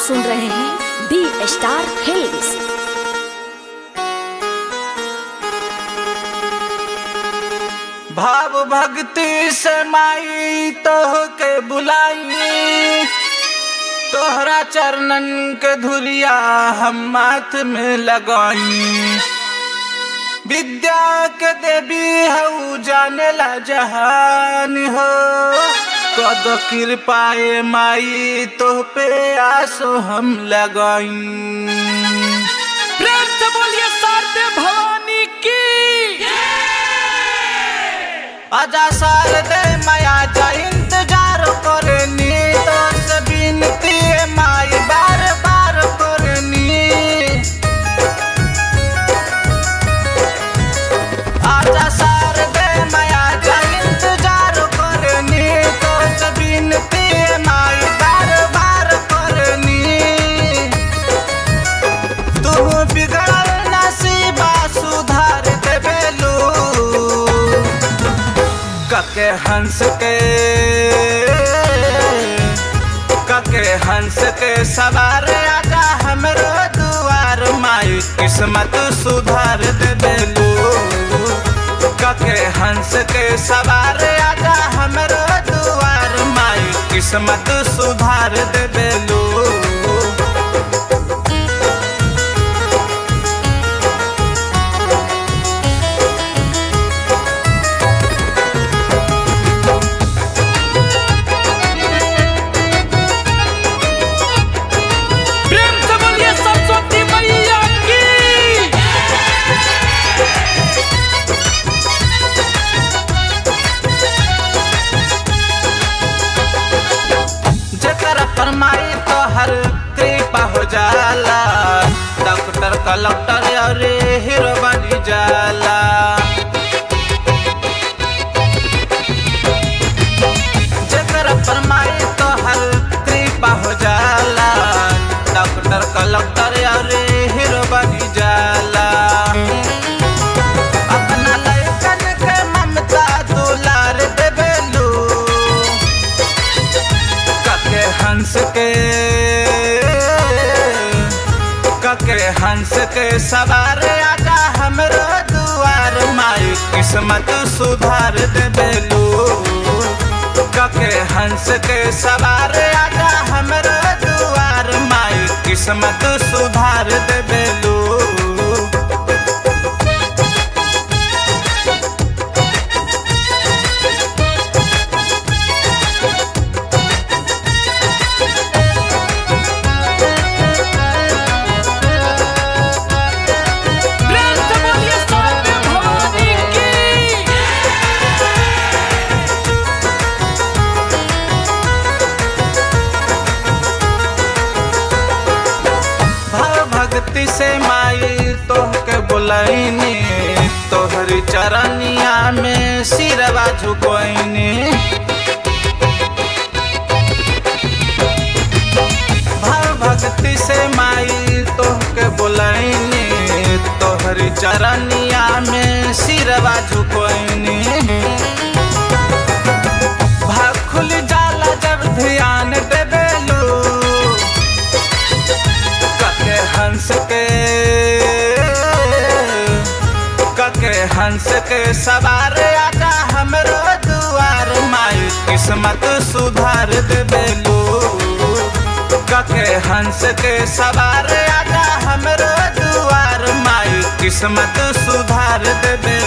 सुन रहे हैं दी स्टार फिल्म्स। भाव भक्ति से माई तोहके बुलाई, तोहरा चरणन के धुलिया हम माथ में लगाई। विद्या के देवी हऊ जाने ला जहान हो, कद कृपाए माई तोह पे आसो हम लगाई। प्रेम से बोलिए शारदे भवानी की। आजा शारदे माया जा इंतजार करनी, तो से बिनती है माई बार बार करनी। आजा शारदे माया जा इंतजार करनी, तो से बिनती है माई बार बार करनी। तुम बिगड़ल नसीबा सुधार देबेलू, कके हंस के सवार आजा हमरो दुआर माई किस्मत सुधार देबेलू। कके हंस के सवार आजा हमरो दुआर माई किस्मत सुधार देबेलू। माई तो हर कृपा हो जाला, डॉक्टर कलेक्टर और हीरो बनी जाला। जेकर पर माई तो हर कृपा हो जाला, डॉक्टर कलेक्टर और हीरो बनी जाला। अपना लइकन के ममता दुलार देबेलू, कके हंस के सवार आजा हमरो दुआर माई किस्मत सुधार देबेलू। कके हंस के सवार आजा हमरो दुआर माई किस्मत सुधार देबेलू। भक्ति से माई तोहके बुलाईनी, तोहरी चरनिया में सिरवा झुकोईनी। भाव भक्ति से माई तोहके बुलाईनी, तोहरी चरनिया में सिरवा झुकोईनी। भाग खुल जाला जब ध्यान देबेलू, कके हंस के सवार आजा हमरो दुआर माई किस्मत सुधार देबेलू। कके हंस के सवार आजा हमरो दुआर माई किस्मत सुधार देबेलू।